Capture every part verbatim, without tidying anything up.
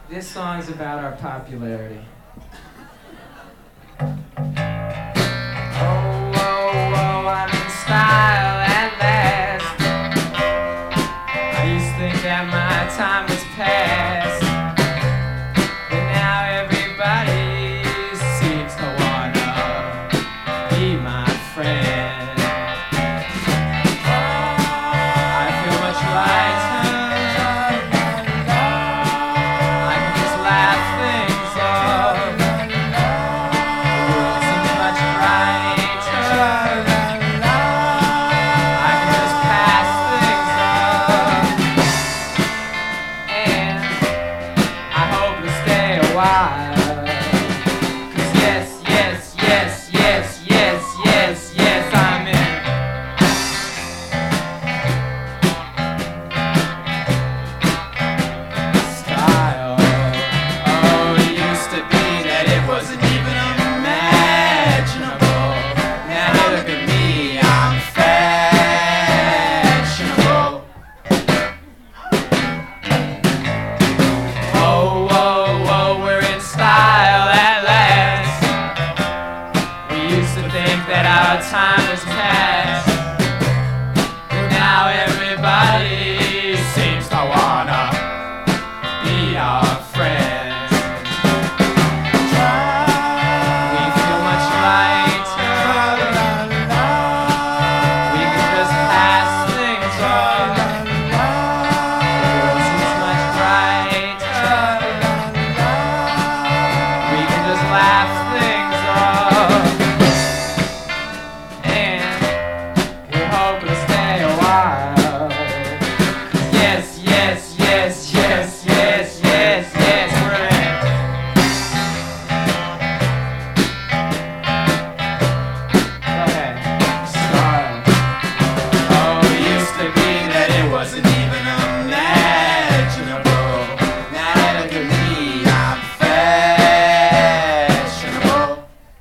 This song's about our popularity. Oh, whoa, whoa, I'm in style at last. I used to think that my time was past, but now everybody seems to wanna be my friend. I feel much lighter. I can just laugh things off. The world seems much brighter. I can just pass things off. And I hope to stay a while. 'Cause yes, yes, yes, yes, yes, yes, yes, I'm in style. Oh, it used to be that it wasn't even imaginable. Now look at me, I'm fashionable. Oh, whoa, whoa, we're in style at last. We used to think that our time was past, but now everybody seems to wanna be our friends. We feel much lighter. We can just pass things off. The world seems much brighter. We can just laugh things off. And we hope to stay a while. Yes, yes, yes, yes, yes, yes, yes, we're in. Go ahead. Style. Oh, it used to be that it wasn't even imaginable. Now look at me, I'm fashionable.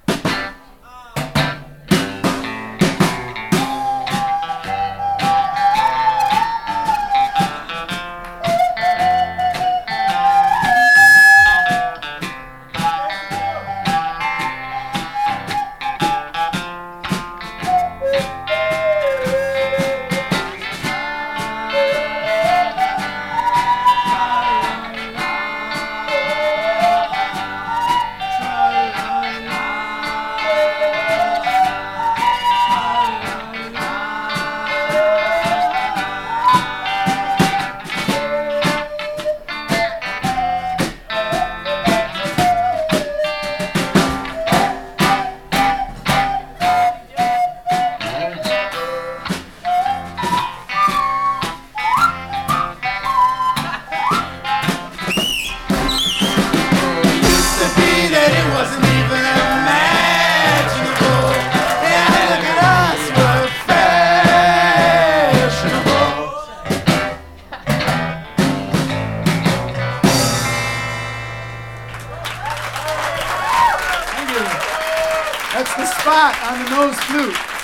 Used to be that it wasn't even imaginable. Now look at us, we're fashionable. Thank you. That's the spot on the nose flute.